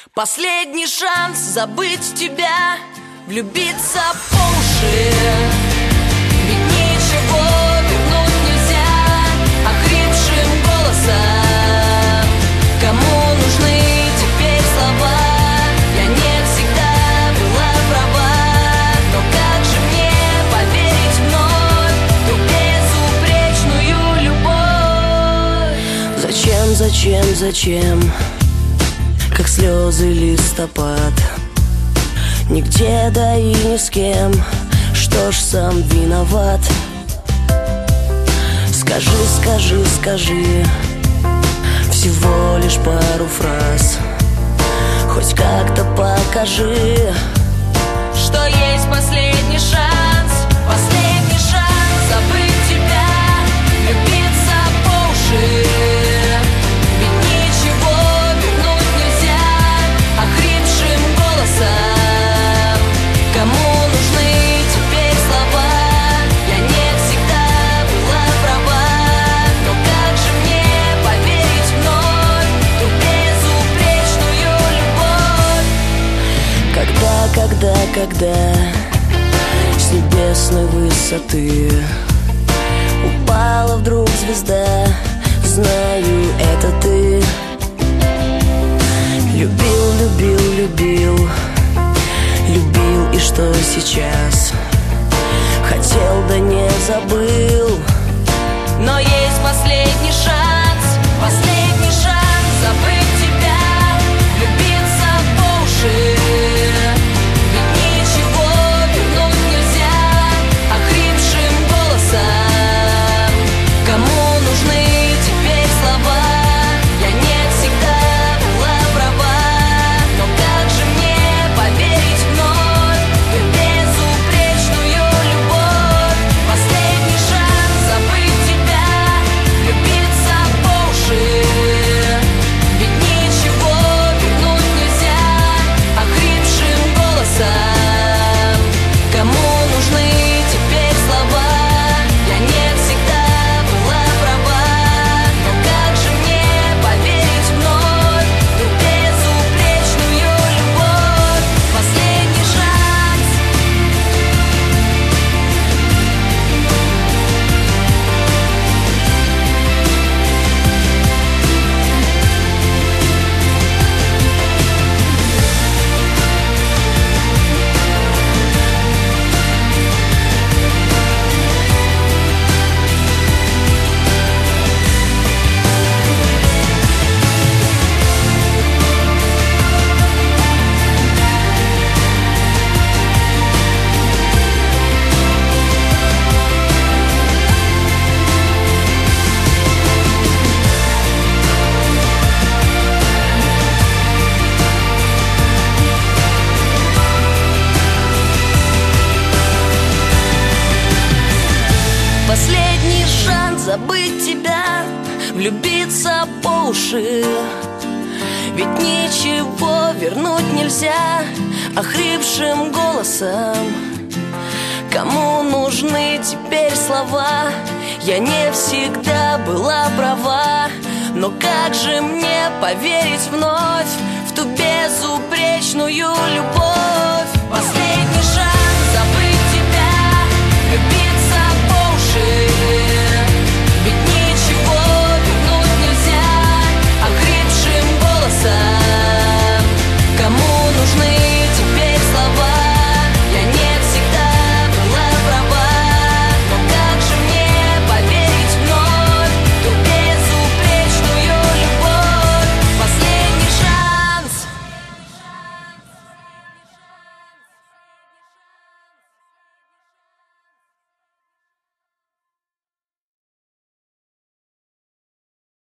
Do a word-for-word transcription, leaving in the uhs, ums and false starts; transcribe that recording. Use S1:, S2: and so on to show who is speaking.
S1: Последний шанс забыть тебя, влюбиться по уши. Ведь ничего вернуть нельзя охрипшим голосом. Кому нужны теперь слова? Я не всегда была права, но как же мне поверить вновь в ту безупречную любовь?
S2: Зачем, зачем, зачем, как слезы листопад, нигде, да и ни с кем. Что ж, сам виноват. Скажи, скажи, скажи всего лишь пару фраз, хоть как-то покажи,
S1: что есть последний шанс. Последний шанс забыть тебя, влюбиться по уши. Ведь ничего вернуть нельзя охрипшим голосом. Кому нужны теперь слова? Я не всегда была права, но как же мне поверить вновь в ту безупречную любовь?
S2: Когда, когда, когда с небесной высоты упала вдруг звезда, знаю, это ты. Любил, любил, любил, любил, и что сейчас? Хотел, да не забыл.
S1: Но есть последний шанс, последний шанс забыть тебя, влюбиться по уши. Ведь ничего вернуть нельзя охрипшим голосом. Кому нужны теперь слова? Я не всегда была права, но как же мне поверить вновь в ту безупречную любовь? Последний шанс забыть тебя, влюбиться по уши. Ведь ничего вернуть нельзя охрипшим голосом. Кому нужны теперь слова? Я не всегда была права, но как же мне поверить вновь в ту безупречную любовь? Последний шанс. Последний шанс забыть тебя, влюбиться по уши. Ведь ничего вернуть нельзя охрипшим голосом. Кому нужны теперь слова? Я не всегда была права, но как же мне поверить вновь в ту безупречную любовь?